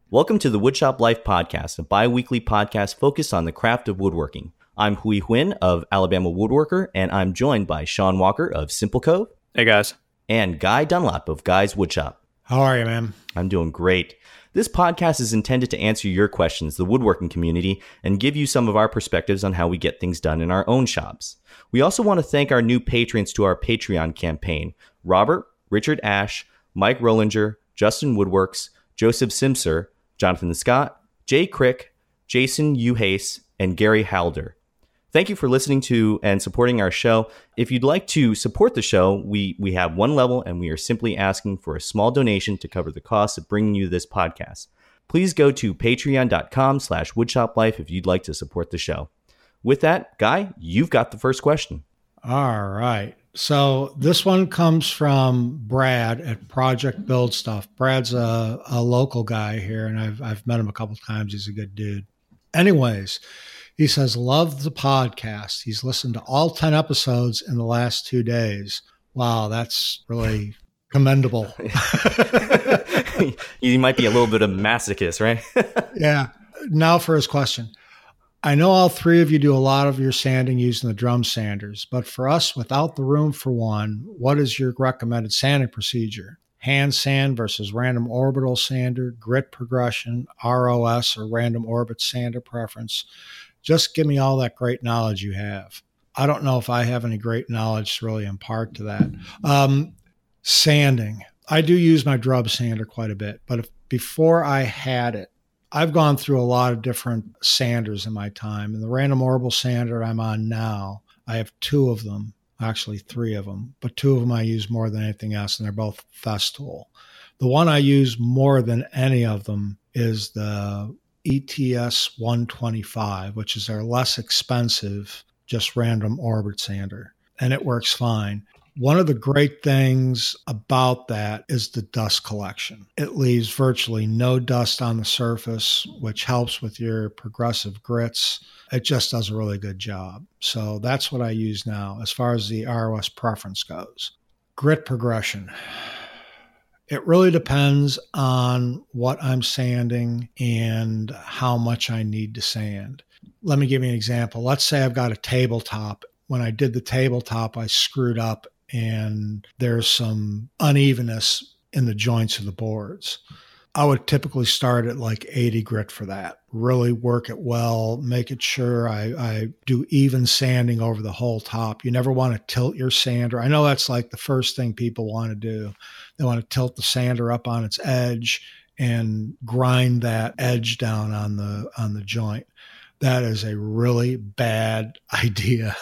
Welcome to the Woodshop Life Podcast, a bi-weekly podcast focused on the craft of woodworking. I'm Hui Huynh of Alabama Woodworker, and I'm joined by Sean Walker of Simple Cove. Hey, guys. And Guy Dunlap of Guy's Woodshop. How are you, man? I'm doing great. This podcast is intended to answer your questions, the woodworking community, and give you some of our perspectives on how we get things done in our own shops. We also want to thank our new patrons to our Patreon campaign: Robert, Richard Ash, Mike Rollinger, Justin Woodworks, Joseph Simser, Jonathan Scott, Jay Crick, Jason Uhase, and Gary Halder. Thank you for listening to and supporting our show. If you'd like to support the show, we have one level, and we are simply asking for a small donation to cover the costs of bringing you this podcast. Please go to patreon.com/woodshoplife if you'd like to support the show. With that, Guy, you've got the first question. All right. So this one comes from Brad at Project Build Stuff. Brad's a local guy here, and I've met him a couple of times. He's a good dude. Anyways, he says, love the podcast. He's listened to all 10 episodes in the last 2 days. Wow, that's really commendable. You might be a little bit of a masochist, right? Yeah. Now for his question. I know all three of you do a lot of your sanding using the drum sanders, but for us, without the room for one, what is your recommended sanding procedure? Hand sand versus random orbital sander, grit progression, ROS or random orbit sander preference? Just give me all that great knowledge you have. I don't know if I have any great knowledge to really impart to that. Sanding. I do use my drum sander quite a bit, but before I had it, I've gone through a lot of different sanders in my time. And the random orbital sander I'm on now, I have two of them, actually three of them, but two of them I use more than anything else, and they're both Festool. The one I use more than any of them is the ETS 125, which is our less expensive, just random orbit sander, and it works fine. One of the great things about that is the dust collection. It leaves virtually no dust on the surface, which helps with your progressive grits. It just does a really good job. So that's what I use now as far as the ROS preference goes. Grit progression. It really depends on what I'm sanding and how much I need to sand. Let me give you an example. Let's say I've got a tabletop. When I did the tabletop, I screwed up and there's some unevenness in the joints of the boards. I would typically start at like 80 grit for that. Really work it well, make it sure I do even sanding over the whole top. You never want to tilt your sander. I know that's like the first thing people want to do. They want to tilt the sander up on its edge and grind that edge down on the joint. That is a really bad idea.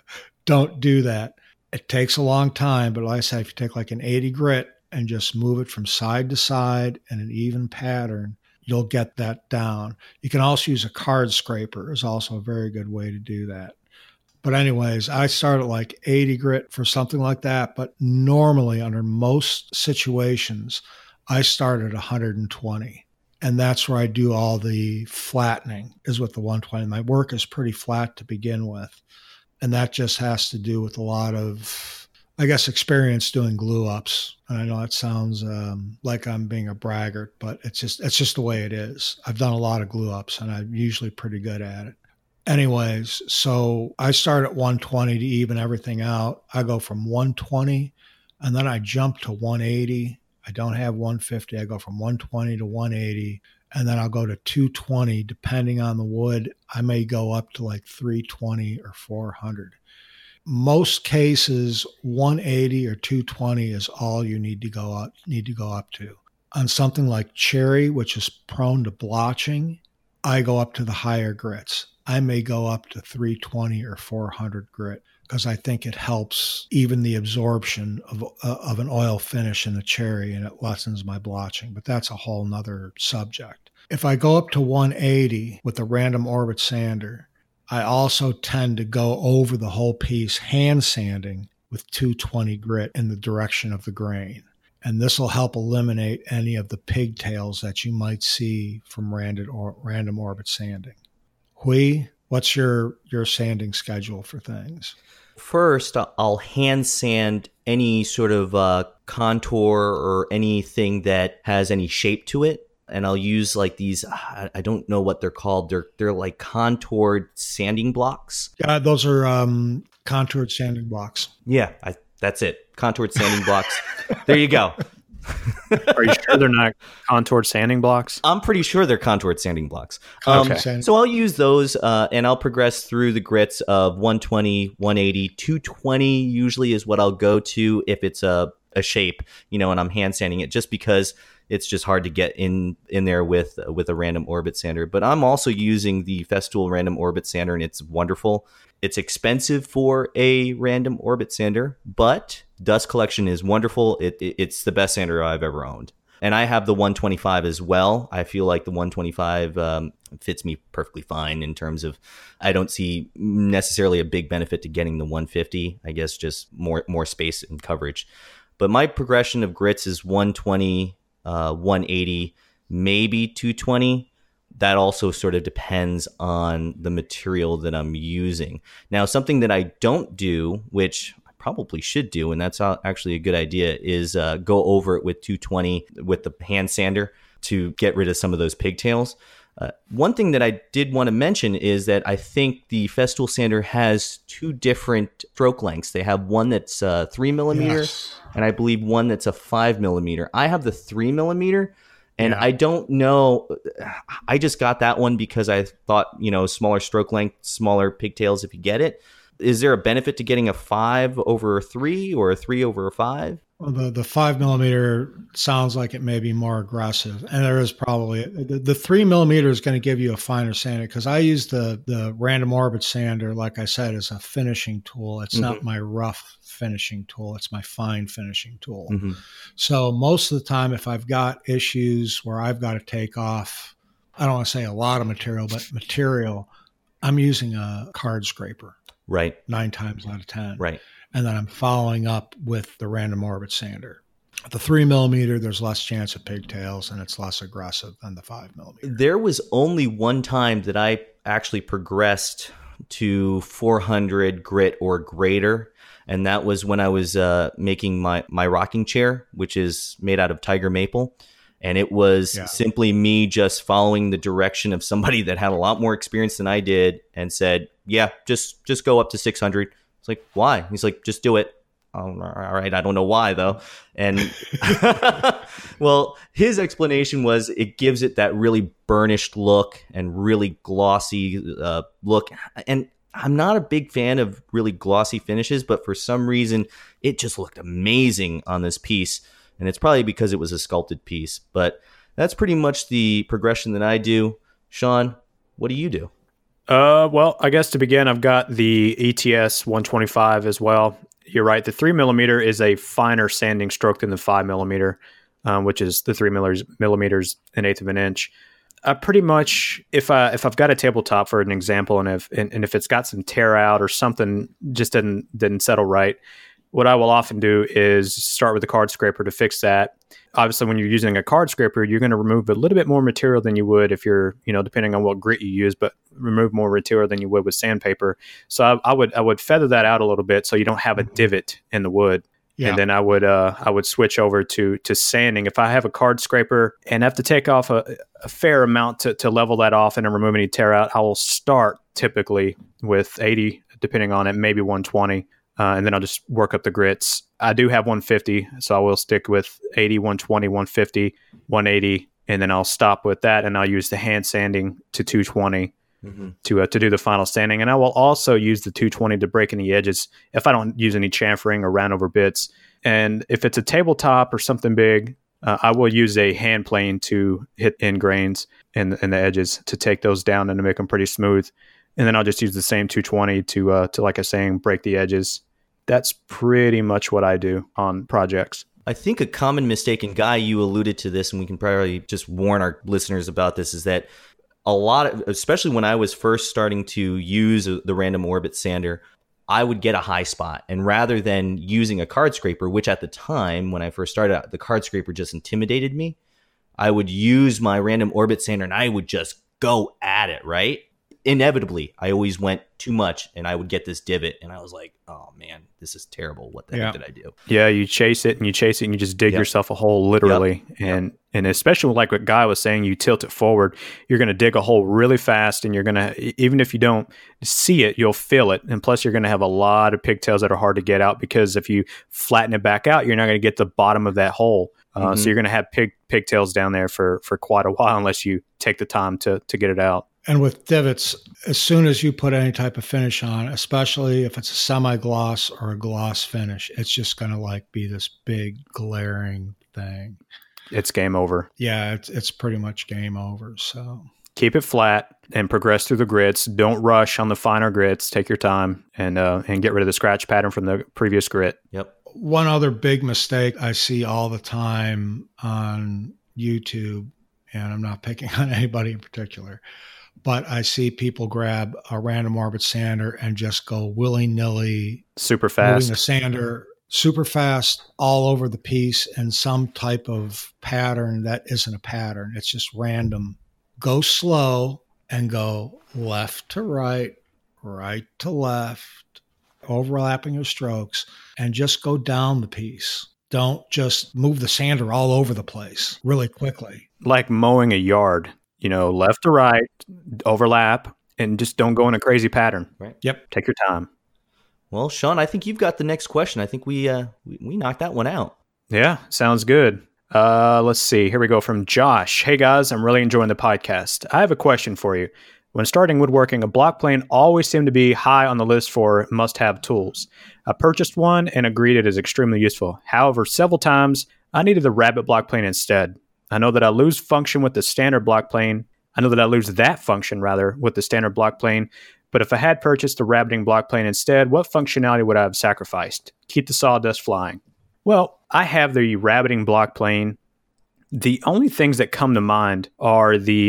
Don't do that. It takes a long time, but like I said, if you take like an 80 grit and just move it from side to side in an even pattern, you'll get that down. You can also use a card scraper is also a very good way to do that. But anyways, I start at like 80 grit for something like that, but normally under most situations, I start at 120. And that's where I do all the flattening is with the 120. My work is pretty flat to begin with. And that just has to do with a lot of, I guess, experience doing glue ups. And I know that sounds like I'm being a braggart, but it's just the way it is. I've done a lot of glue ups and I'm usually pretty good at it. Anyways, so I start at 120 to even everything out. I go from 120 and then I jump to 180. I don't have 150. I go from 120 to 180. And then I'll go to 220, depending on the wood. I may go up to like 320 or 400. Most cases, 180 or 220 is all you need to go up to. On something like cherry, which is prone to blotching, I go up to the higher grits. I may go up to 320 or 400 grit because I think it helps even the absorption of an oil finish in the cherry, and it lessens my blotching. But that's a whole nother subject. If I go up to 180 with the random orbit sander, I also tend to go over the whole piece hand sanding with 220 grit in the direction of the grain. And this will help eliminate any of the pigtails that you might see from random orbit sanding. Hui, what's your sanding schedule for things? First, I'll hand sand any sort of contour or anything that has any shape to it. and I'll use like these, I don't know what they're called. They're like contoured sanding blocks. Yeah, those are contoured sanding blocks. Yeah, that's it. Contoured sanding blocks. There you go. Are you sure they're not contoured sanding blocks? I'm pretty sure they're contoured sanding blocks. Okay. So I'll use those and I'll progress through the grits of 120, 180, 220 usually is what I'll go to if it's a shape, and I'm hand sanding it, just because it's just hard to get in there with a random orbit sander. But I'm also using the Festool random orbit sander, and it's wonderful. It's expensive for a random orbit sander, but dust collection is wonderful. It's the best sander I've ever owned. And I have the 125 as well. I feel like the 125 fits me perfectly fine in terms of, I don't see necessarily a big benefit to getting the 150. I guess just more space and coverage. But my progression of grits is 120, 180, maybe 220. That also sort of depends on the material that I'm using. Now, something that I don't do, which I probably should do, and that's actually a good idea, is go over it with 220 with the hand sander to get rid of some of those pigtails. One thing that I did want to mention is that I think the Festool sander has two different stroke lengths. They have one that's 3 millimeter, Yes. and I believe one that's a 5 millimeter. I have the 3 millimeter. And I don't know, I just got that one because I thought, smaller stroke length, smaller pigtails if you get it. Is there a benefit to getting a 5 over a 3 or a 3 over a 5? Well, the 5 millimeter sounds like it may be more aggressive, and there is probably the 3 millimeter is going to give you a finer sander, because I use the random orbit sander, like I said, as a finishing tool. It's not my rough finishing tool; it's my fine finishing tool. Mm-hmm. So most of the time, if I've got issues where I've got to take off, I don't want to say a lot of material, but material, I'm using a card scraper. Right. 9 times out of 10. Right. And then I'm following up with the random orbit sander. The 3 millimeter, there's less chance of pigtails, and it's less aggressive than the 5 millimeter. There was only one time that I actually progressed to 400 grit or greater, and that was when I was making my rocking chair, which is made out of tiger maple. And it was simply me just following the direction of somebody that had a lot more experience than I did, and said, yeah, just go up to 600. It's like, why? He's like, just do it. All right. I don't know why though. And well, his explanation was it gives it that really burnished look and really glossy look. And I'm not a big fan of really glossy finishes, but for some reason it just looked amazing on this piece. And it's probably because it was a sculpted piece, but that's pretty much the progression that I do. Sean, what do you do? Well, I guess to begin, I've got the ETS 125 as well. You're right. The 3 millimeter is a finer sanding stroke than the 5 millimeter, which is the 3 millimeters, an eighth of an inch. I pretty much, if I've got a tabletop for an example, and if it's got some tear out or something just didn't settle right, what I will often do is start with the card scraper to fix that. Obviously, when you're using a card scraper, you're going to remove a little bit more material than you would if you're, depending on what grit you use, but remove more material than you would with sandpaper. So I would feather that out a little bit so you don't have a divot in the wood. Yeah. And then I would switch over to sanding. If I have a card scraper and have to take off a fair amount to level that off and remove any tear out, I will start typically with 80, depending on it, maybe 120. And then I'll just work up the grits. I do have 150, so I will stick with 80, 120, 150, 180, and then I'll stop with that, and I'll use the hand sanding to 220 to do the final sanding. And I will also use the 220 to break any edges if I don't use any chamfering or round over bits. And if it's a tabletop or something big, I will use a hand plane to hit end grains in the edges to take those down and to make them pretty smooth. And then I'll just use the same 220 to like I was saying, break the edges. That's pretty much what I do on projects. I think a common mistake, and Guy, you alluded to this, and we can probably just warn our listeners about this, is that especially when I was first starting to use the random orbit sander, I would get a high spot. And rather than using a card scraper, which at the time when I first started out, the card scraper just intimidated me, I would use my random orbit sander and I would just go at it, right? inevitably, I always went too much and I would get this divot and I was like, oh man, this is terrible. What the heck did I do? Yeah, you chase it and you just dig yourself a hole literally. And especially like what Guy was saying, you tilt it forward, you're going to dig a hole really fast and you're going to, even if you don't see it, you'll feel it. And plus you're going to have a lot of pigtails that are hard to get out, because if you flatten it back out, you're not going to get the bottom of that hole. So you're going to have pigtails down there for quite a while unless you take the time to get it out. And with divots, as soon as you put any type of finish on, especially if it's a semi-gloss or a gloss finish, it's just going to like be this big glaring thing. It's game over. Yeah, it's pretty much game over. So keep it flat and progress through the grits. Don't rush on the finer grits. Take your time and get rid of the scratch pattern from the previous grit. Yep. One other big mistake I see all the time on YouTube, and I'm not picking on anybody in particular, but I see people grab a random orbit sander and just go willy-nilly, super fast, moving the sander super fast all over the piece in some type of pattern that isn't a pattern. It's just random. Go slow and go left to right, right to left, overlapping your strokes, and just go down the piece. Don't just move the sander all over the place really quickly. Like mowing a yard. Left to right, overlap, and just don't go in a crazy pattern. Right. Yep. Take your time. Well, Sean, I think you've got the next question. I think we knocked that one out. Yeah, sounds good. Let's see. Here we go from Josh. Hey guys, I'm really enjoying the podcast. I have a question for you. When starting woodworking, a block plane always seemed to be high on the list for must-have tools. I purchased one and agreed it is extremely useful. However, several times I needed the rabbet block plane instead. I know that I lose function with the standard block plane. I know that I lose that function, rather, with the standard block plane. But if I had purchased the rabbeting block plane instead, what functionality would I have sacrificed? Keep the sawdust flying. Well, I have the rabbeting block plane. The only things that come to mind are the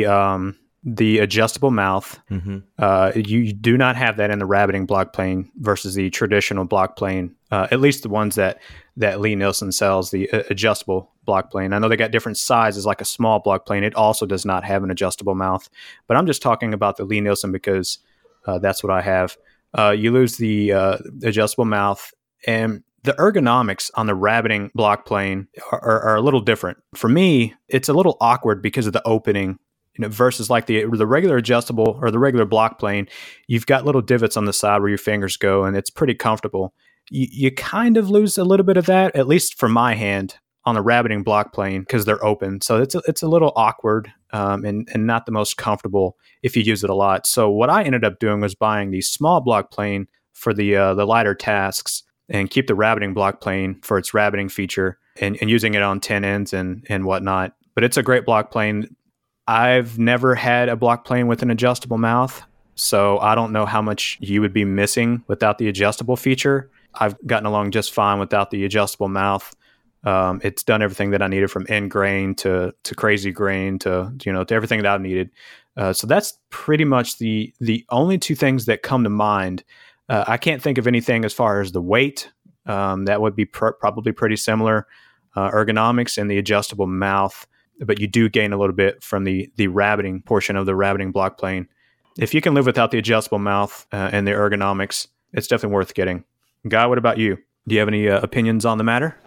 adjustable mouth. Mm-hmm. You do not have that in the rabbeting block plane versus the traditional block plane. At least the ones that Lie-Nielsen sells, the adjustable block plane. I know they got different sizes, like a small block plane. It also does not have an adjustable mouth. But I'm just talking about the Lie-Nielsen because that's what I have. You lose the adjustable mouth, and the ergonomics on the rabbeting block plane are a little different. For me, it's a little awkward because of the opening. Versus like the regular adjustable or the regular block plane, you've got little divots on the side where your fingers go, and it's pretty comfortable. You kind of lose a little bit of that, at least for my hand, on the rabbeting block plane because they're open. So it's a little awkward and not the most comfortable if you use it a lot. So what I ended up doing was buying the small block plane for the lighter tasks and keep the rabbeting block plane for its rabbeting feature and using it on 10 ends and whatnot. But it's a great block plane. I've never had a block plane with an adjustable mouth, so I don't know how much you would be missing without the adjustable feature. I've gotten along just fine without the adjustable mouth. It's done everything that I needed, from end grain to crazy grain to everything that I've needed. So that's pretty much the only two things that come to mind. I can't think of anything as far as the weight. That would be probably pretty similar. Ergonomics and the adjustable mouth. But you do gain a little bit from the rabbeting portion of the rabbeting block plane. If you can live without the adjustable mouth and the ergonomics, it's definitely worth getting. Guy, what about you? Do you have any opinions on the matter?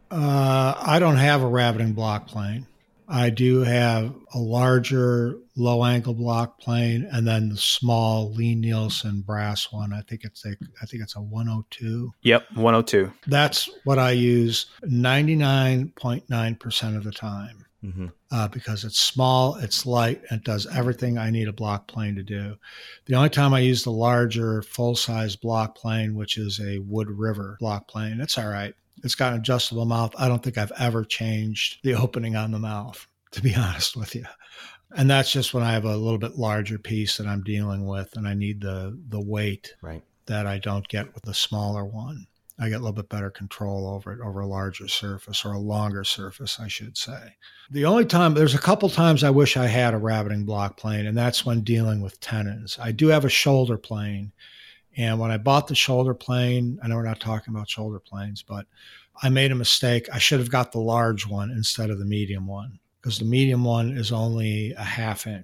I don't have a rabbeting block plane. I do have a larger low angle block plane and then the small Lie-Nielsen brass one. I think it's a 102. Yep, 102. That's what I use 99.9% of the time. Mm-hmm. Because it's small, it's light, and it does everything I need a block plane to do. The only time I use the larger full-size block plane, which is a Wood River block plane, it's all right. It's got an adjustable mouth. I don't think I've ever changed the opening on the mouth, to be honest with you. And that's just when I have a little bit larger piece that I'm dealing with and I need the weight that I don't get with the smaller one. I get a little bit better control over it, over a larger surface, or a longer surface, I should say. There's a couple times I wish I had a rabbeting block plane, and that's when dealing with tenons. I do have a shoulder plane, and when I bought the shoulder plane, I know we're not talking about shoulder planes, but I made a mistake. I should have got the large one instead of the medium one, because the medium one is only a 1/2 inch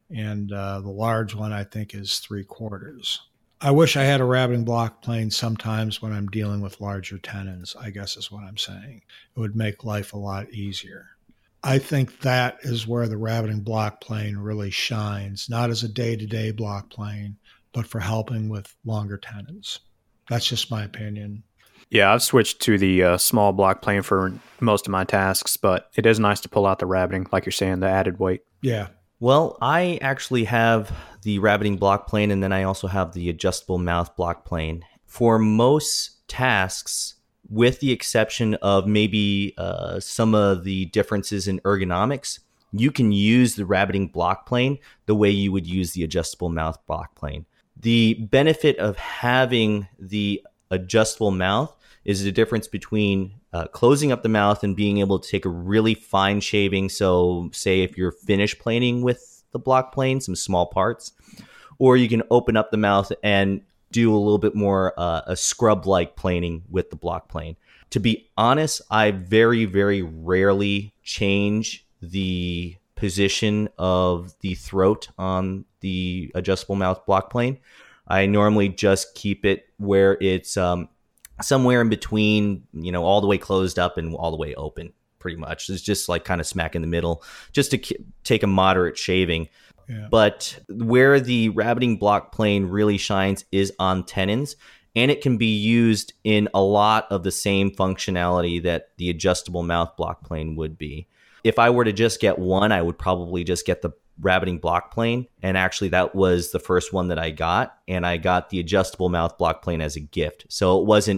and the large one I think is 3/4. I wish I had a rabbiting block plane sometimes when I'm dealing with larger tenons, I guess is what I'm saying. It would make life a lot easier. I think that is where the rabbiting block plane really shines, not as a day-to-day block plane, but for helping with longer tenons. That's just my opinion. Yeah, I've switched to the small block plane for most of my tasks, but it is nice to pull out the rabbiting, like you're saying, the added weight. Yeah. Well, I actually have the rabbiting block plane, and then I also have the adjustable mouth block plane. For most tasks, with the exception of maybe some of the differences in ergonomics, you can use the rabbiting block plane the way you would use the adjustable mouth block plane. The benefit of having the adjustable mouth is the difference between closing up the mouth and being able to take a really fine shaving. So say if you're finish planing with the block plane, some small parts, or you can open up the mouth and do a little bit more a scrub-like planing with the block plane. To be honest, I very, very rarely change the position of the throat on the adjustable mouth block plane. I normally just keep it where it's somewhere in between, all the way closed up and all the way open, pretty much. It's just like kind of smack in the middle, just to take a moderate shaving. Yeah. But where the rabbiting block plane really shines is on tenons, and it can be used in a lot of the same functionality that the adjustable mouth block plane would be. If I were to just get one, I would probably just get the rabbiting block plane, and actually that was the first one that I got, and I got the adjustable mouth block plane as a gift. So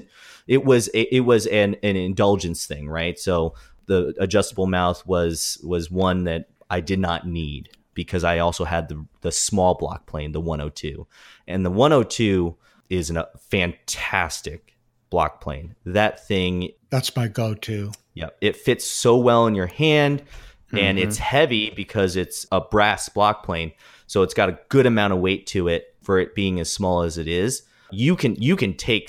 it was an indulgence thing, right? So the adjustable mouth was one that I did not need because I also had the small block plane, the 102, and the 102 is a fantastic block plane. That's my go-to. Yeah, it fits so well in your hand. And it's heavy because it's a brass block plane. So it's got a good amount of weight to it for it being as small as it is. You can take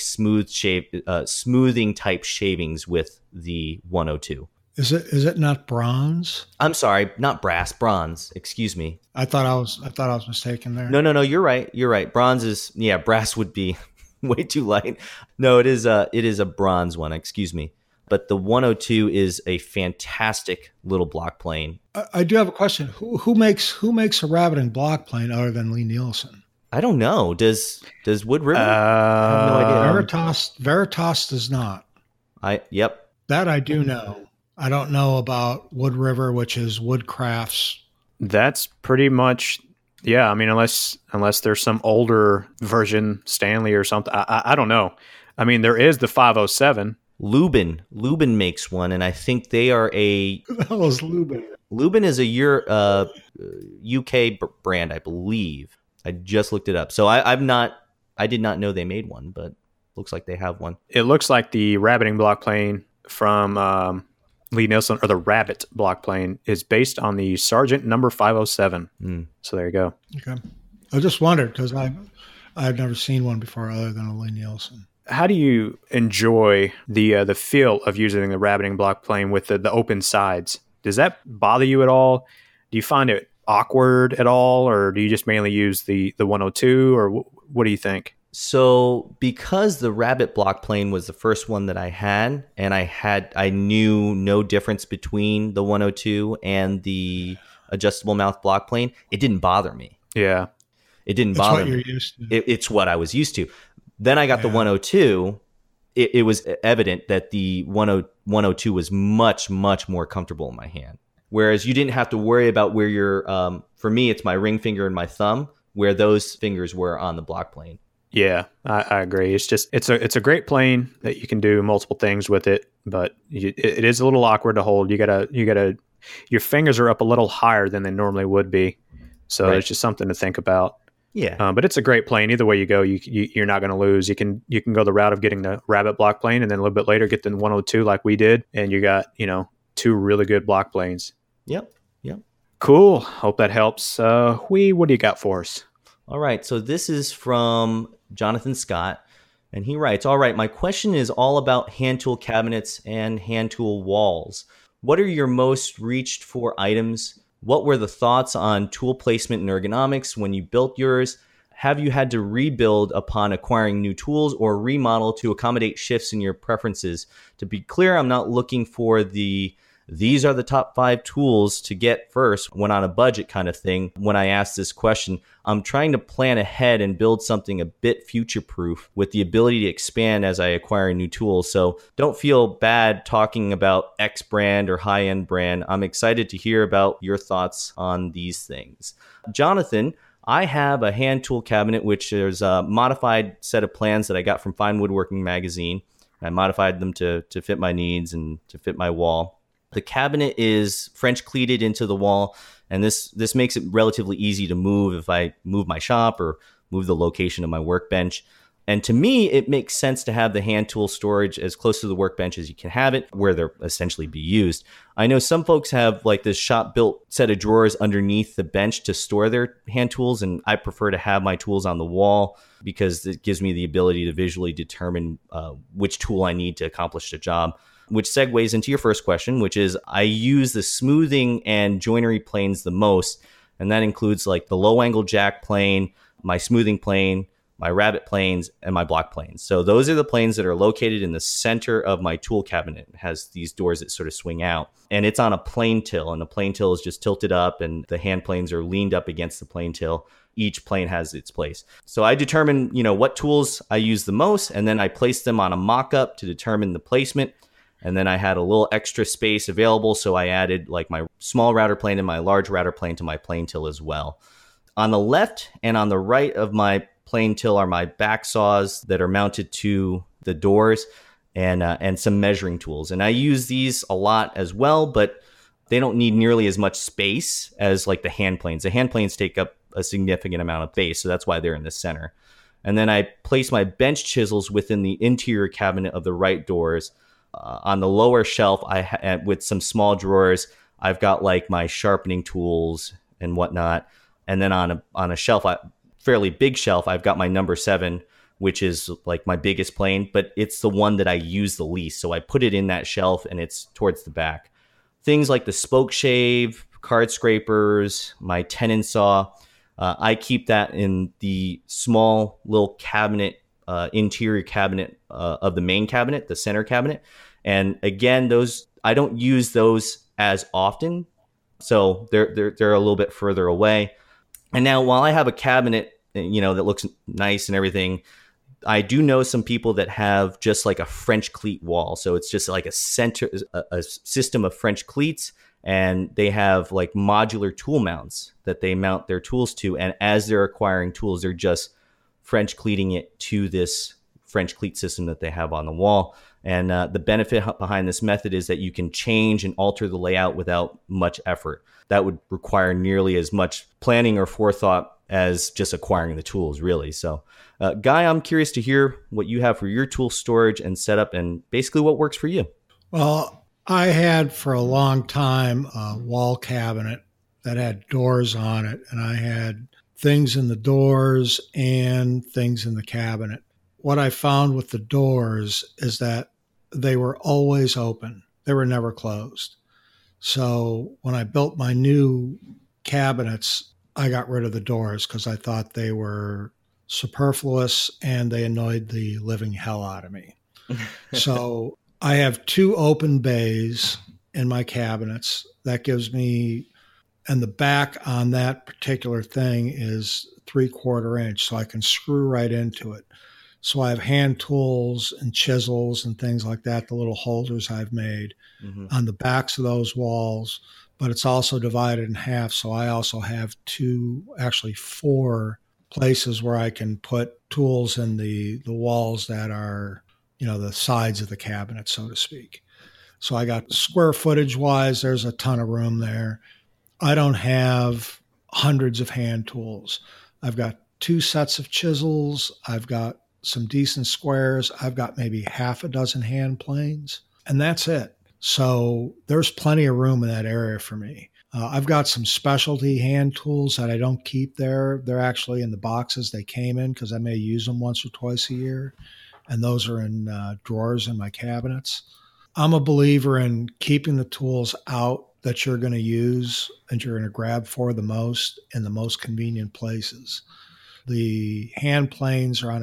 smoothing type shavings with the 102. Is it not bronze? I'm sorry, not brass, bronze. Excuse me. I thought I was mistaken there. No, you're right. Bronze is, brass would be way too light. No, it is a bronze one, excuse me. But the 102 is a fantastic little block plane. I do have a question. Who makes a rabbiting block plane other than Lie-Nielsen? I don't know. Does Wood River? I have no idea. Veritas does not. Yep. That I do know. I don't know about Wood River, which is Woodcrafts. That's pretty much, yeah. I mean, unless there's some older version, Stanley or something. I don't know. I mean, there is the 507. Lubin makes one, and I think they are a. Who the hell is Lubin? Lubin is a UK brand, I believe. I just looked it up, so I did not know they made one, but looks like they have one. It looks like the rabbiting block plane from Lie-Nielsen, or the Rabbit block plane, is based on the Sargent number 507. So there you go. Okay, I just wondered because I've never seen one before other than a Lie-Nielsen. How do you enjoy the feel of using the rabbiting block plane with the open sides? Does that bother you at all? Do you find it awkward at all, or do you just mainly use the 102, or what do you think? So because the Rabbit block plane was the first one that I had, and I knew no difference between the 102 and the adjustable mouth block plane, it didn't bother me. Yeah. It didn't bother me. It's what you're used to. It's what I was used to. Then I got the 102. It was evident that the 102 was much, much more comfortable in my hand. Whereas you didn't have to worry about where your, for me, it's my ring finger and my thumb, where those fingers were on the block plane. Yeah, I agree. It's just, it's a great plane that you can do multiple things with it, but it is a little awkward to hold. You gotta, your fingers are up a little higher than they normally would be. So It's just something to think about. Yeah, but it's a great plane. Either way you go, you're not going to lose. You can go the route of getting the Rabbit block plane, and then a little bit later get the 102 like we did, and you got two really good block planes. Yep. Cool. Hope that helps. What do you got for us? All right. So this is from Jonathan Scott, and he writes, "All right, my question is all about hand tool cabinets and hand tool walls. What are your most reached for items What were the thoughts on tool placement and ergonomics when you built yours? Have you had to rebuild upon acquiring new tools or remodel to accommodate shifts in your preferences? To be clear, I'm not looking for these are the top 5 tools to get first when on a budget kind of thing. When I ask this question, I'm trying to plan ahead and build something a bit future-proof with the ability to expand as I acquire new tools. So don't feel bad talking about X brand or high-end brand. I'm excited to hear about your thoughts on these things. Jonathan, I have a hand tool cabinet, which is a modified set of plans that I got from Fine Woodworking magazine. I modified them to fit my needs and to fit my wall. The cabinet is French cleated into the wall, and this makes it relatively easy to move if I move my shop or move the location of my workbench. And to me, it makes sense to have the hand tool storage as close to the workbench as you can have it, where they'll essentially be used. I know some folks have like this shop-built set of drawers underneath the bench to store their hand tools, and I prefer to have my tools on the wall because it gives me the ability to visually determine which tool I need to accomplish the job. Which segues into your first question, which is I use the smoothing and joinery planes the most. And that includes like the low angle jack plane, my smoothing plane, my rabbet planes, and my block planes. So those are the planes that are located in the center of my tool cabinet. It has these doors that sort of swing out. And it's on a plane till, and the plane till is just tilted up, and the hand planes are leaned up against the plane till. Each plane has its place. So I determine, what tools I use the most, and then I place them on a mock-up to determine the placement. And then I had a little extra space available, so I added like my small router plane and my large router plane to my plane till as well. On the left and on the right of my plane till are my back saws that are mounted to the doors and some measuring tools. And I use these a lot as well, but they don't need nearly as much space as like the hand planes. The hand planes take up a significant amount of space, so that's why they're in the center. And then I place my bench chisels within the interior cabinet of the right doors. On the lower shelf, with some small drawers, I've got like my sharpening tools and whatnot. And then on a shelf, fairly big shelf, I've got my number 7, which is like my biggest plane, but it's the one that I use the least. So I put it in that shelf and it's towards the back. Things like the spoke shave, card scrapers, my tenon saw, I keep that in the small little cabinet, interior cabinet of the main cabinet, the center cabinet. And again, those I don't use those as often, so they're a little bit further away. And now, while I have a cabinet, that looks nice and everything, I do know some people that have just like a French cleat wall. So it's just like a system of French cleats, and they have like modular tool mounts that they mount their tools to. And as they're acquiring tools, they're just French cleating it to this French cleat system that they have on the wall. And the benefit behind this method is that you can change and alter the layout without much effort. That would require nearly as much planning or forethought as just acquiring the tools, really. So, Guy, I'm curious to hear what you have for your tool storage and setup and basically what works for you. Well, I had for a long time a wall cabinet that had doors on it, and I had things in the doors and things in the cabinet. What I found with the doors is that they were always open. They were never closed. So when I built my new cabinets, I got rid of the doors because I thought they were superfluous and they annoyed the living hell out of me. So I have 2 open bays in my cabinets. That gives me, and the back on that particular thing is 3/4 inch, so I can screw right into it. So I have hand tools and chisels and things like that, the little holders I've made on the backs of those walls, but it's also divided in half. So I also have 4 places where I can put tools in the walls that are, the sides of the cabinet, so to speak. So I got square footage wise, there's a ton of room there. I don't have hundreds of hand tools. I've got 2 sets of chisels. I've got some decent squares. I've got maybe half a dozen hand planes, and that's it. So there's plenty of room in that area for me. I've got some specialty hand tools that I don't keep there. They're actually in the boxes they came in because I may use them once or twice a year, and those are in drawers in my cabinets. I'm a believer in keeping the tools out that you're going to use and you're going to grab for the most in the most convenient places. The hand planes are on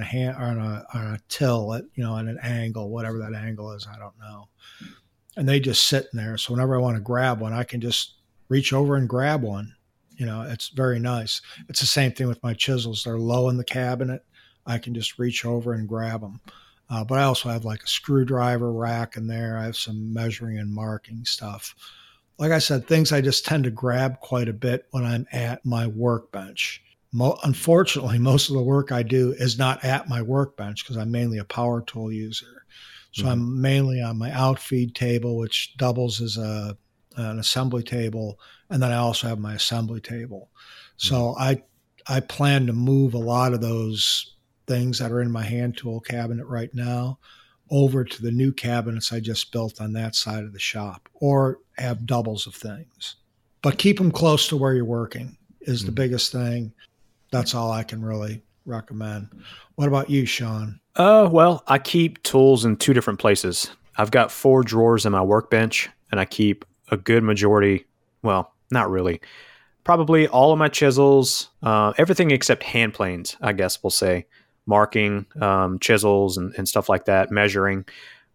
a till at, on an angle, whatever that angle is, I don't know. And they just sit in there. So whenever I want to grab one, I can just reach over and grab one. It's very nice. It's the same thing with my chisels. They're low in the cabinet. I can just reach over and grab them. But I also have like a screwdriver rack in there. I have some measuring and marking stuff. Like I said, things I just tend to grab quite a bit when I'm at my workbench. Unfortunately, most of the work I do is not at my workbench because I'm mainly a power tool user. So I'm mainly on my outfeed table, which doubles as an assembly table. And then I also have my assembly table. So I plan to move a lot of those things that are in my hand tool cabinet right now over to the new cabinets I just built on that side of the shop, or have doubles of things. But keep them close to where you're working is the biggest thing. That's all I can really recommend. What about you, Sean? Well, I keep tools in 2 different places. I've got 4 drawers in my workbench, and I keep a good majority, well, not really, probably all of my chisels, everything except hand planes, I guess we'll say, marking, chisels and stuff like that, measuring.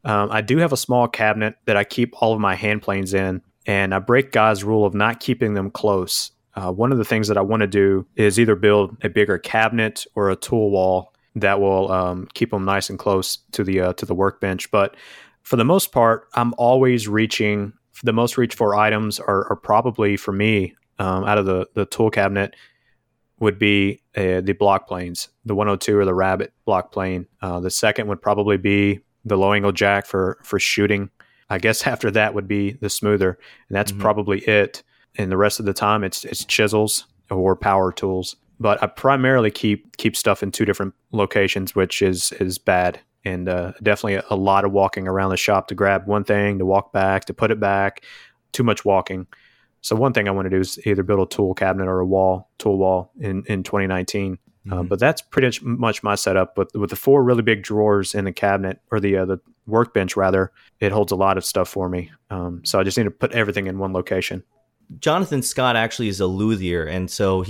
I do have a small cabinet that I keep all of my hand planes in, and I break God's rule of not keeping them close. One of the things that I want to do is either build a bigger cabinet or a tool wall that will keep them nice and close to the workbench. But for the most part, I'm always reaching. The most reach for items are probably for me out of the tool cabinet would be the block planes, the 102 or the Rabbit block plane. The second would probably be the low angle jack for shooting. I guess after that would be the smoother, and that's probably it. And the rest of the time, it's chisels or power tools. But I primarily keep stuff in 2 different locations, which is bad. And definitely a lot of walking around the shop to grab one thing, to walk back, to put it back, too much walking. So one thing I want to do is either build a tool cabinet or a tool wall in 2019. But that's pretty much my setup. But with the 4 really big drawers in the cabinet, or the workbench rather, it holds a lot of stuff for me. So I just need to put everything in one location. Jonathan Scott actually is a luthier, and so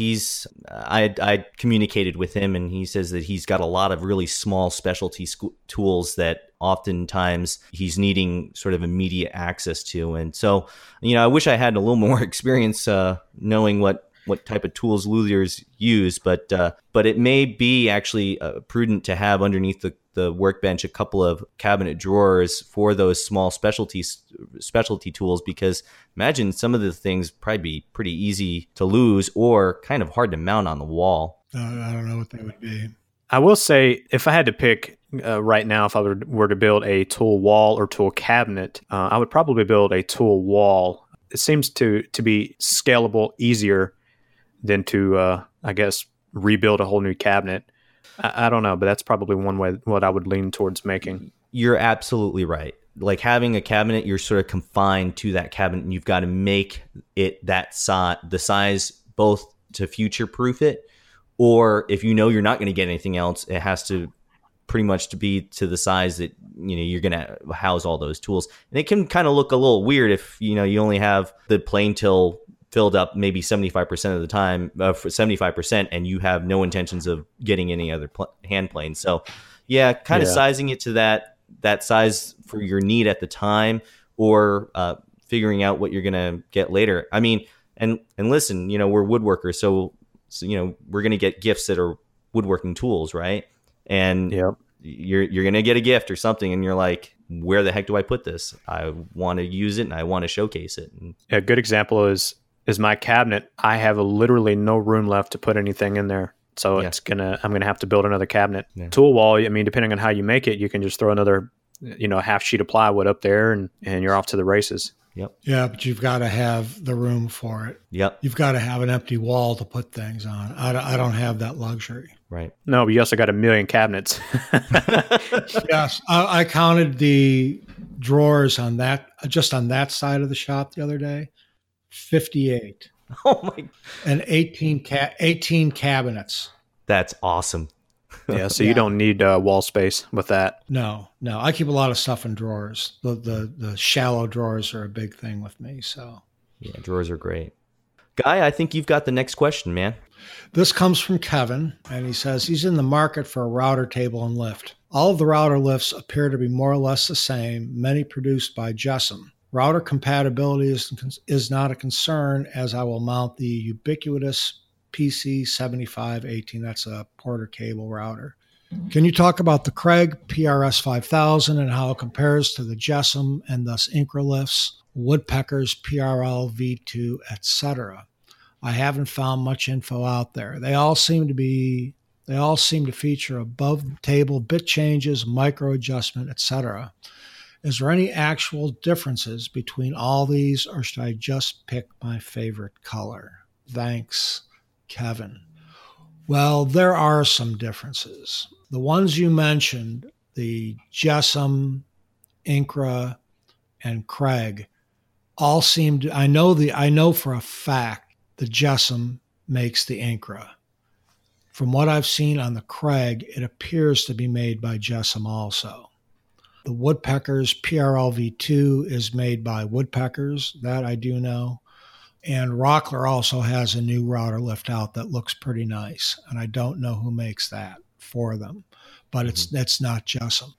I communicated with him, and he says that he's got a lot of really small specialty tools that oftentimes he's needing sort of immediate access to. And so, I wish I had a little more experience knowing what type of tools luthiers use, but it may be actually prudent to have underneath the workbench a couple of cabinet drawers for those small specialty tools, because imagine some of the things probably be pretty easy to lose or kind of hard to mount on the wall. I don't know what they would be. I will say, if I had to pick right now, if I were to build a tool wall or tool cabinet, I would probably build a tool wall. It seems to be scalable, easier than to, I guess, rebuild a whole new cabinet. I don't know, but that's probably one way what I would lean towards making. You're absolutely right. Like having a cabinet, you're sort of confined to that cabinet, and you've got to make it that the size both to future-proof it, or if you're not going to get anything else, it has to pretty much to be to the size that you're going to house all those tools. And it can kind of look a little weird if you only have the plane till filled up maybe 75% of the time, for 75%, and you have no intentions of getting any other hand planes. So yeah, kind of sizing it to that size for your need at the time, or figuring out what you're going to get later. I mean, and listen, we're woodworkers, so we're going to get gifts that are woodworking tools, right? And you're going to get a gift or something, and you're like, where the heck do I put this? I want to use it and I want to showcase it. And a good example is my cabinet. I have literally no room left to put anything in there. So I'm going to have to build another cabinet. Yeah. Tool wall, I mean, depending on how you make it, you can just throw another, half sheet of plywood up there and you're off to the races. Yep. Yeah, but you've got to have the room for it. Yep. You've got to have an empty wall to put things on. I don't have that luxury. Right. No, but you also got a million cabinets. Yes. I counted the drawers on that side of the shop the other day. 58. Oh my! And 18 cabinets. That's awesome. Yeah, so you don't need wall space with that. No. I keep a lot of stuff in drawers. The shallow drawers are a big thing with me. So Yeah, drawers are great. Guy, I think you've got the next question, man. This comes from Kevin, and he says he's in the market for a router table and lift. All of the router lifts appear to be more or less the same, many produced by Jessam. Router compatibility is not a concern, as I will mount the ubiquitous PC7518. That's a Porter cable router. Can you talk about the Craig PRS 5000 and how it compares to the Jessam and thus Incra lifts, Woodpecker's PRL V2, etc.? I haven't found much info out there. They all seem to feature above the table bit changes, micro adjustment, etc. Is there any actual differences between all these, or should I just pick my favorite color? Thanks, Kevin. Well, there are some differences. The ones you mentioned, the Jessam, Incra, and Craig, all seem to, I know for a fact the Jessam makes the Incra. From what I've seen on the Craig, it appears to be made by Jessam also. The Woodpecker's PRL V2 is made by Woodpecker's, that I do know. And Rockler also has a new router lift out that looks pretty nice. And I don't know who makes that for them, but it's not Jessam.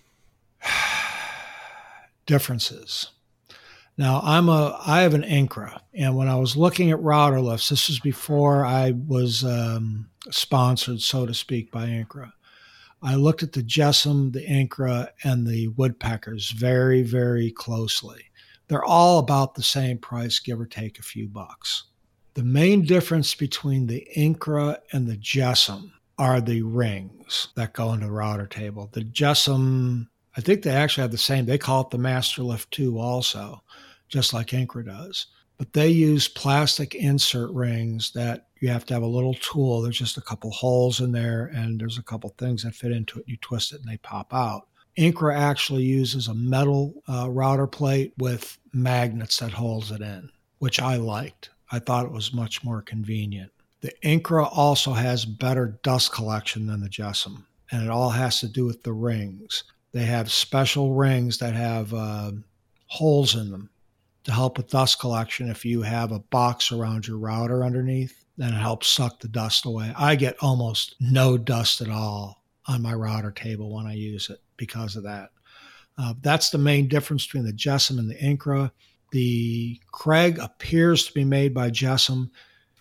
Differences. Now, I have an Incra, and when I was looking at router lifts, this was before I was sponsored, so to speak, by Incra. I looked at the Jessam, the Incra, and the Woodpeckers very, very closely. They're all about the same price, give or take a few bucks. The main difference between the Incra and the Jessam are the rings that go into the router table. The Jessam, I think they actually have the same. They call it the Master Lift 2 also, just like Incra does. But they use plastic insert rings that you have to have a little tool. There's just a couple holes in there, and there's a couple things that fit into it. You twist it, and they pop out. Incra actually uses a metal router plate with magnets that holds it in, which I liked. I thought it was much more convenient. The Incra also has better dust collection than the Jessam, and it all has to do with the rings. They have special rings that have holes in them to help with dust collection. If you have a box around your router underneath, then it helps suck the dust away. I get almost no dust at all on my router table when I use it because of that. That's the main difference between the Jessam and the Incra. The Craig appears to be made by Jessam.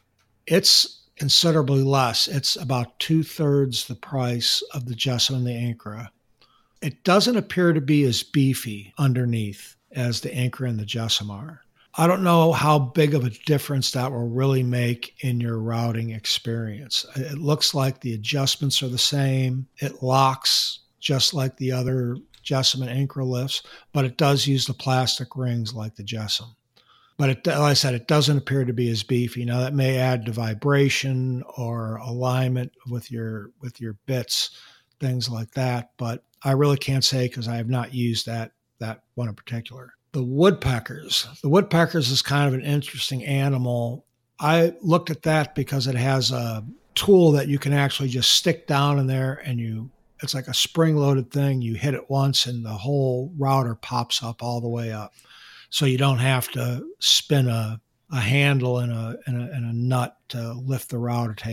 It's considerably less. It's about 2/3 the price of the Jessam and the Incra. It doesn't appear to be as beefy underneath as the Incra and the Jessam are. I don't know how big of a difference that will really make in your routing experience. It looks like the adjustments are the same. It locks just like the other Jessam and Incra lifts, but it does use the plastic rings like the Jessam. But like I said, it doesn't appear to be as beefy. Now that may add to vibration or alignment with your bits, things like that. But I really can't say because I have not used that one in particular. The Woodpeckers. The Woodpeckers is kind of an interesting animal. I looked at that because it has a tool that you can actually just stick down in there, and it's like a spring-loaded thing. You hit it once and the whole router pops up all the way up. So you don't have to spin a handle and a nut to lift the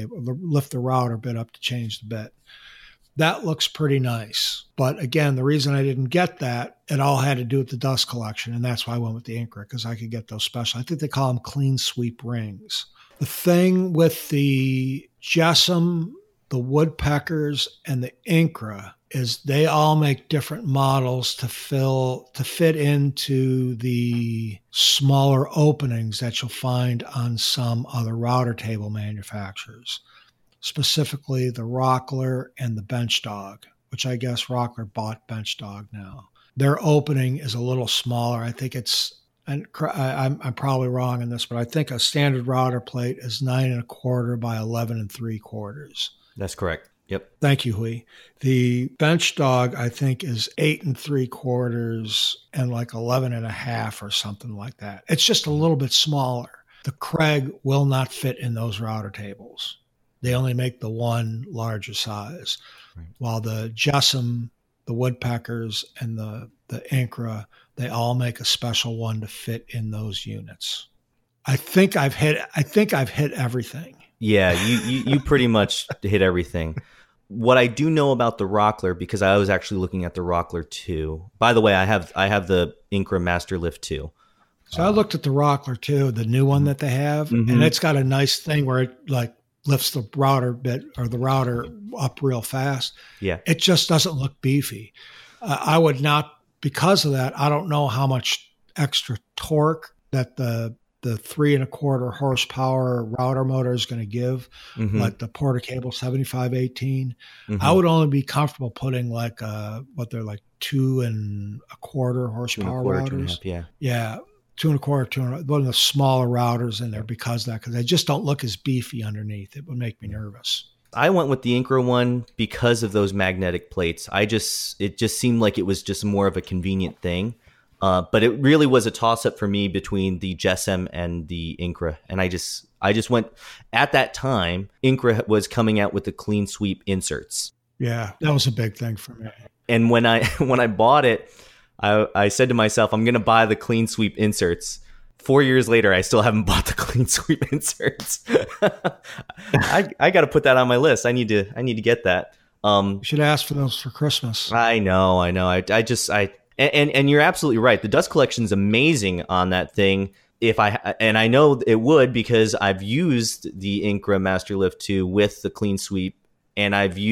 router bit up to change the bit. That looks pretty nice. But again, the reason I didn't get that, it all had to do with the dust collection, and that's why I went with the Incra, because I could get those special. I think they call them clean sweep rings. The thing with the Jessam, the Woodpeckers, and the Incra is they all make different models to fit into the smaller openings that you'll find on some other router table manufacturers. Specifically the Rockler and the Bench Dog, which I guess Rockler bought Bench Dog now. Their opening is a little smaller. I think I'm probably wrong in this, but I think a standard router plate is 9 1/4 by 11 3/4. That's correct. Yep. Thank you, Hui. The Bench Dog, I think, is 8 3/4 and like 11 1/2 or something like that. It's just a little bit smaller. The Craig will not fit in those router tables. They only make the one larger size, right. While the Jessam, the Woodpeckers, and the Incra, they all make a special one to fit in those units. I think I've hit everything. Yeah, you pretty much hit everything. What I do know about the Rockler, because I was actually looking at the Rockler 2. By the way, I have the Incra Master Lift 2. So I looked at the Rockler too, the new one that they have, and it's got a nice thing where it like lifts the router up real fast. Yeah. It just doesn't look beefy. I would not, because of that, I don't know how much extra torque that the 3.25 horsepower router motor is going to give, like the Porter-Cable 7518. I would only be comfortable putting like what they're like 2.25 horsepower routers. Yeah. 2.25, one of the smaller routers in there because they just don't look as beefy underneath. It would make me nervous. I went with the Incra one because of those magnetic plates. It just seemed like it was just more of a convenient thing. But it really was a toss-up for me between the JESM and the Incra. And I just went, at that time, Incra was coming out with the clean sweep inserts. Yeah, that was a big thing for me. And when I bought it, I said to myself, I'm going to buy the clean sweep inserts. 4 years later, I still haven't bought the clean sweep inserts. I got to put that on my list. I need to get that. You should ask for those for Christmas. I know. And you're absolutely right. The dust collection is amazing on that thing. And I know it would because I've used the Incra Master Lift 2 with the clean sweep, and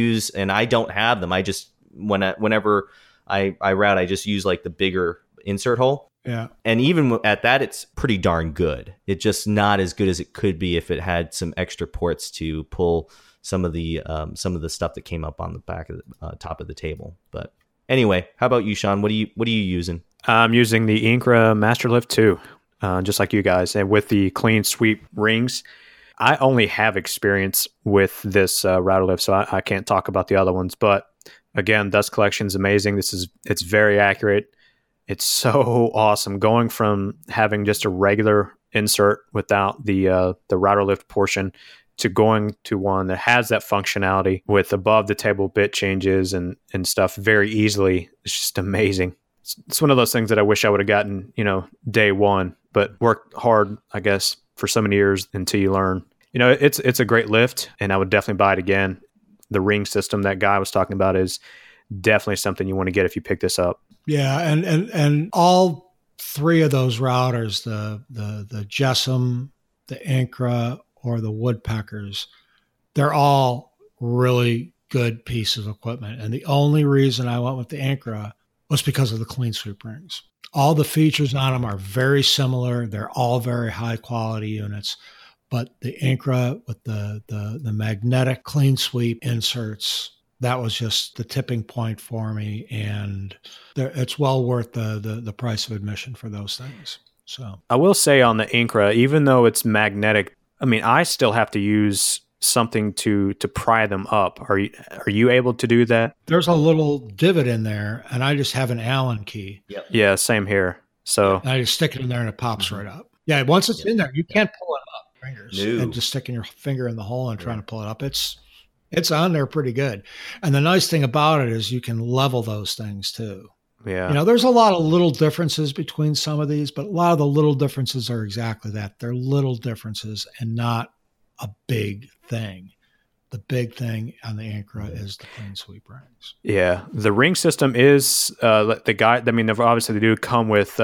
I don't have them. I just whenever I route, I just use like the bigger insert hole. Yeah. And even at that, it's pretty darn good. It's just not as good as it could be if it had some extra ports to pull some of the stuff that came up on the back of the top of the table. But anyway, how about you, Sean? What are you using? I'm using the Incra Master Lift 2, just like you guys, and with the clean sweep rings. I only have experience with this router lift, so I can't talk about the other ones. But again, dust collection is amazing. It's very accurate. It's so awesome going from having just a regular insert without the router lift portion to going to one that has that functionality with above the table bit changes and stuff very easily. It's just amazing. It's one of those things that I wish I would have gotten, day one, but worked hard, I guess, for so many years until you learn. It's a great lift, and I would definitely buy it again. The ring system that guy was talking about is definitely something you want to get if you pick this up. Yeah, and all three of those routers, the JESM, the Incra, or the Woodpeckers, they're all really good pieces of equipment. And the only reason I went with the Incra was because of the clean sweep rings. All the features on them are very similar. They're all very high quality units. But the Incra with the magnetic clean sweep inserts, that was just the tipping point for me. And it's well worth the price of admission for those things. So I will say on the Incra, even though it's magnetic, I still have to use something to pry them up. Are you able to do that? There's a little divot in there, and I just have an Allen key. Yep. Yeah, same here. So and I just stick it in there, and it pops right up. Yeah, once it's in there, you can't pull it up. Fingers and just sticking your finger in the hole and trying to pull it up. It's on there pretty good. And the nice thing about it is you can level those things too. Yeah. There's a lot of little differences between some of these, but a lot of the little differences are exactly that. They're little differences and not a big thing. The big thing on the Incra is the clean sweep rings. Yeah. The ring system is the guy. Obviously they do come with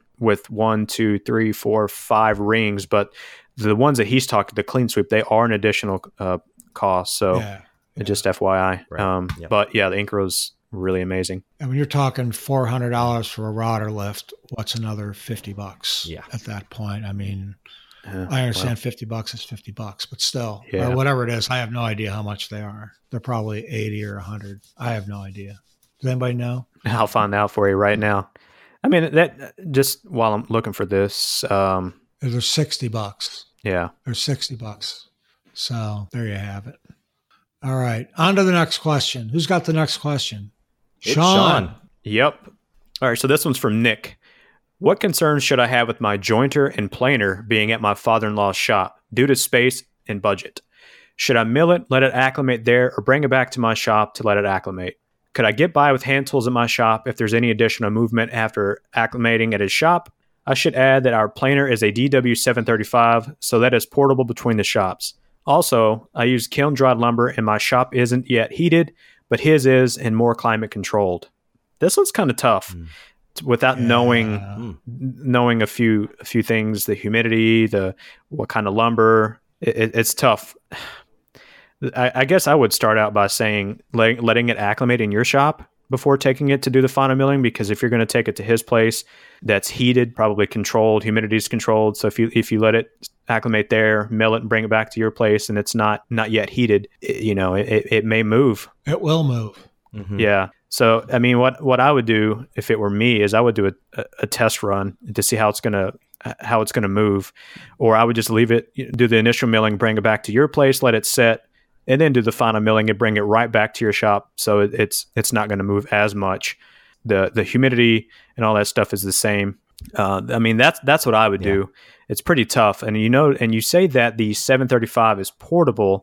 1, 2, 3, 4, 5 rings, but the ones that he's talking, the clean sweep, they are an additional cost. So just FYI. Right. But yeah, the Incra is really amazing. And when you're talking $400 for a router lift, what's another $50 at that point? I understand $50 is $50, but still, or whatever it is, I have no idea how much they are. They're probably 80 or 100. I have no idea. Does anybody know? I'll find out for you right now. That just while I'm looking for this, they're $60. Yeah. They're $60. So there you have it. All right. On to the next question. Who's got the next question? Sean. Yep. All right. So this one's from Nick. What concerns should I have with my jointer and planer being at my father-in-law's shop due to space and budget? Should I mill it, let it acclimate there, or bring it back to my shop to let it acclimate? Could I get by with hand tools at my shop if there's any additional movement after acclimating at his shop? I should add that our planer is a DW735, so that is portable between the shops. Also, I use kiln-dried lumber, and my shop isn't yet heated, but his is and more climate controlled. This one's kind of tough without knowing a few things, the humidity, what kind of lumber. It's tough. I guess I would start out by saying letting it acclimate in your shop before taking it to do the final milling, because if you're going to take it to his place that's heated, probably controlled, humidity is controlled. So if you let it acclimate there, mill it and bring it back to your place and it's not yet heated, it may move. It will move. Mm-hmm. Yeah. So, I mean, what I would do if it were me is I would do a test run to see how it's going to move, or I would just leave it, do the initial milling, bring it back to your place, let it set, and then do the final milling and bring it right back to your shop. So it's not going to move as much. The humidity and all that stuff is the same. I mean, that's what I would do. It's pretty tough. And you say that the 735 is portable.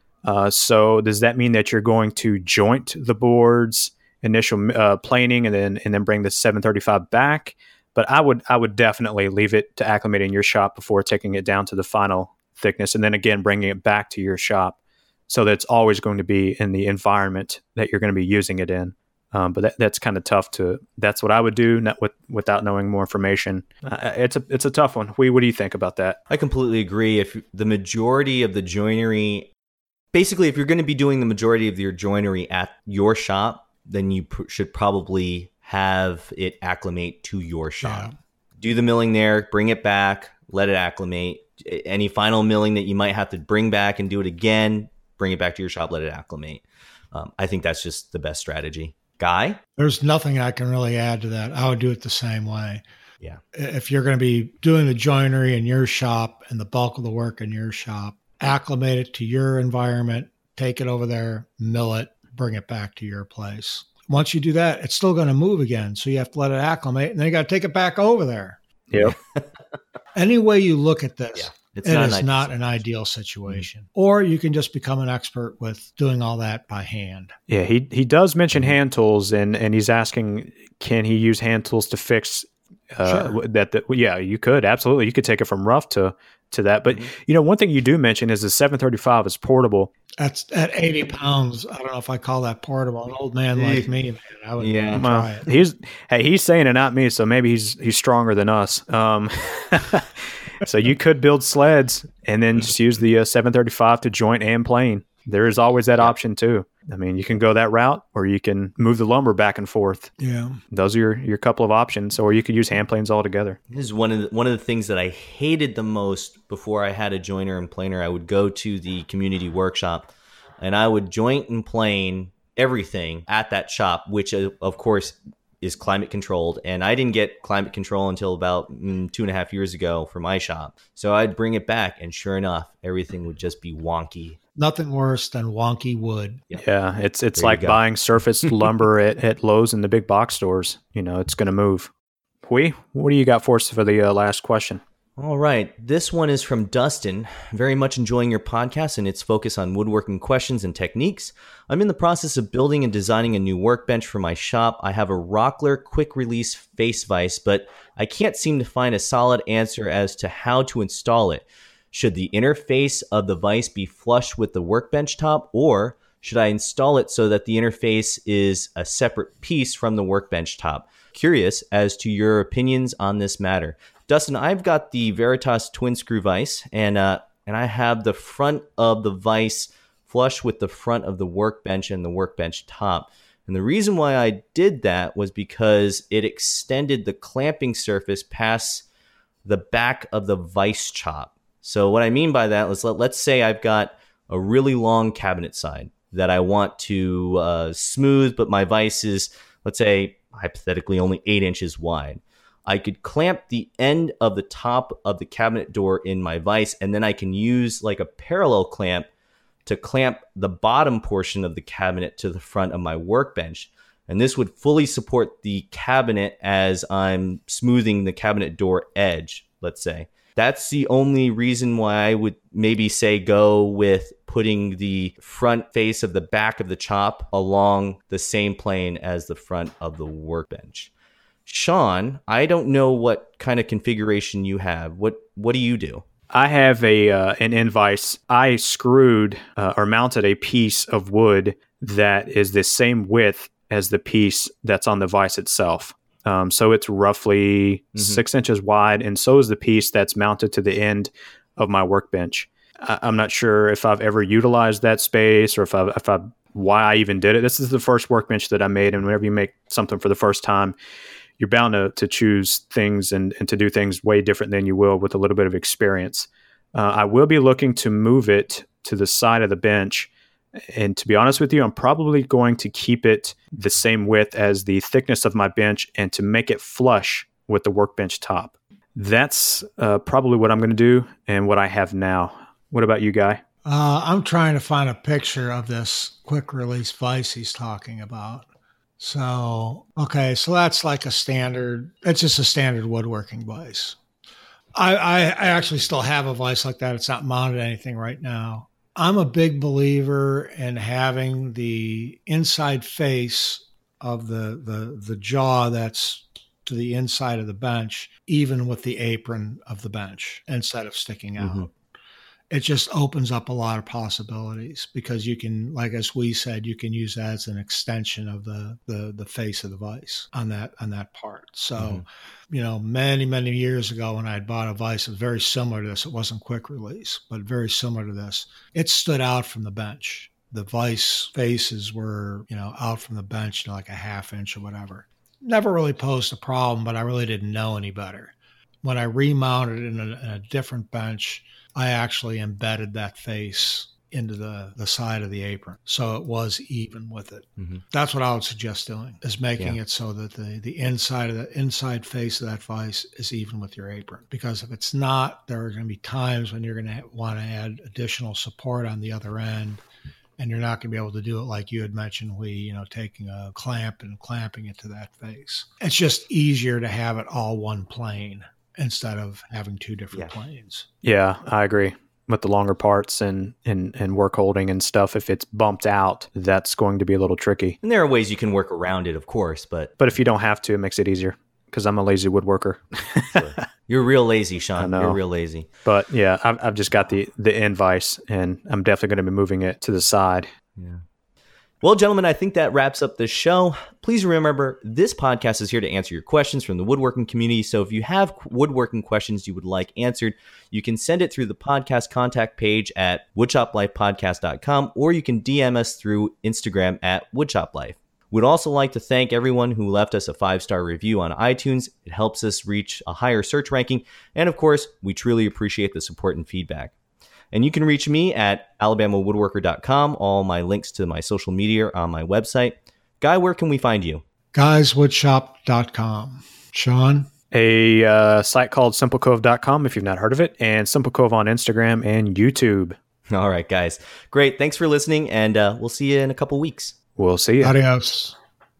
So does that mean that you're going to joint the boards, initial planing, and then bring the 735 back? But I would definitely leave it to acclimate in your shop before taking it down to the final thickness, and then again bringing it back to your shop, so that it's always going to be in the environment that you're going to be using it in. But that's kind of tough that's what I would do, without knowing more information. It's a tough one. What do you think about that? I completely agree. If the majority of the joinery, basically, if you're going to be doing the majority of your joinery at your shop, then you should probably have it acclimate to your shop. Yeah. Do the milling there, bring it back, let it acclimate. Any final milling that you might have to bring back and do it again, bring it back to your shop, let it acclimate. I think that's just the best strategy. Guy? There's nothing I can really add to that. I would do it the same way. Yeah. If you're going to be doing the joinery in your shop and the bulk of the work in your shop, acclimate it to your environment, take it over there, mill it, bring it back to your place. Once you do that, it's still going to move again. So you have to let it acclimate, and then you got to take it back over there. Yep. Any way you look at this, it is not an ideal situation. Mm-hmm. Or you can just become an expert with doing all that by hand. Yeah, he does mention hand tools, and he's asking, can he use hand tools to fix sure. Yeah, you could. Absolutely. You could take it from rough to that. But, one thing you do mention is the 735 is portable. That's at 80 pounds. I don't know if I call that portable. An old man like me, man, I would try it. He's saying it, not me. So maybe he's stronger than us. So you could build sleds and then just use the 735 to joint and plane. There is always that option too. I mean, you can go that route, or you can move the lumber back and forth. Yeah, those are your couple of options. Or you could use hand planes altogether. This is one of the things that I hated the most before I had a joiner and planer. I would go to the community workshop, and I would joint and plane everything at that shop, which of course is climate controlled. And I didn't get climate control until about 2.5 years ago for my shop. So I'd bring it back, and sure enough, everything would just be wonky. Nothing worse than wonky wood. Yeah, it's like buying surfaced lumber at Lowe's and the big box stores. It's going to move. What do you got for us for the last question? All right. This one is from Dustin. Very much enjoying your podcast and its focus on woodworking questions and techniques. I'm in the process of building and designing a new workbench for my shop. I have a Rockler quick release face vise, but I can't seem to find a solid answer as to how to install it. Should the interface of the vise be flush with the workbench top, or should I install it so that the interface is a separate piece from the workbench top? Curious as to your opinions on this matter. Dustin, I've got the Veritas twin screw vise, and I have the front of the vise flush with the front of the workbench and the workbench top. And the reason why I did that was because it extended the clamping surface past the back of the vise chop. So what I mean by that is, let's say I've got a really long cabinet side that I want to smooth, but my vise is, let's say, hypothetically only 8 inches wide. I could clamp the end of the top of the cabinet door in my vise, and then I can use like a parallel clamp to clamp the bottom portion of the cabinet to the front of my workbench. And this would fully support the cabinet as I'm smoothing the cabinet door edge, let's say. That's the only reason why I would maybe say go with putting the front face of the back of the chop along the same plane as the front of the workbench. Sean, I don't know what kind of configuration you have. What do you do? I have an end vise. I screwed or mounted a piece of wood that is the same width as the piece that's on the vise itself. So it's roughly 6 inches wide, and so is the piece that's mounted to the end of my workbench. I'm not sure if I've ever utilized that space or why I even did it. This is the first workbench that I made, and whenever you make something for the first time, you're bound to choose things and to do things way different than you will with a little bit of experience. I will be looking to move it to the side of the bench. And to be honest with you, I'm probably going to keep it the same width as the thickness of my bench and to make it flush with the workbench top. That's probably what I'm going to do and what I have now. What about you, Guy? I'm trying to find a picture of this quick release vise he's talking about. So that's like it's just a standard woodworking vise. I actually still have a vise like that. It's not mounted anything right now. I'm a big believer in having the inside face of the jaw that's to the inside of the bench, even with the apron of the bench, instead of sticking out. Mm-hmm. It just opens up a lot of possibilities because you can, like as we said, you can use that as an extension of the face of the vise on that part. So, many, many years ago when I had bought a vise that was very similar to this, it wasn't quick release, but very similar to this, it stood out from the bench. The vise faces were, out from the bench, like a half inch or whatever. Never really posed a problem, but I really didn't know any better. When I remounted it in a different bench, I actually embedded that face into the side of the apron. So it was even with it. Mm-hmm. That's what I would suggest doing, is making it so that the inside face of that vise is even with your apron. Because if it's not, there are going to be times when you're going to want to add additional support on the other end. And you're not going to be able to do it like you had mentioned, taking a clamp and clamping it to that face. It's just easier to have it all one plane instead of having two different planes. Yeah, I agree. With the longer parts and work holding and stuff, if it's bumped out, that's going to be a little tricky. And there are ways you can work around it, of course, but if you don't have to, it makes it easier. Because I'm a lazy woodworker. Sure. You're real lazy, Sean. I know. You're real lazy. But yeah, I've just got the end vise, and I'm definitely going to be moving it to the side. Yeah. Well, gentlemen, I think that wraps up this show. Please remember, this podcast is here to answer your questions from the woodworking community. So if you have woodworking questions you would like answered, you can send it through the podcast contact page at woodshoplifepodcast.com, or you can DM us through Instagram at woodshoplife. We'd also like to thank everyone who left us a 5-star review on iTunes. It helps us reach a higher search ranking. And of course, we truly appreciate the support and feedback. And you can reach me at alabamawoodworker.com. All my links to my social media are on my website. Guy, where can we find you? guyswoodshop.com. Sean? A site called simplecove.com if you've not heard of it, and Simple Cove on Instagram and YouTube. All right, guys. Great. Thanks for listening, and we'll see you in a couple weeks. We'll see you. Adios.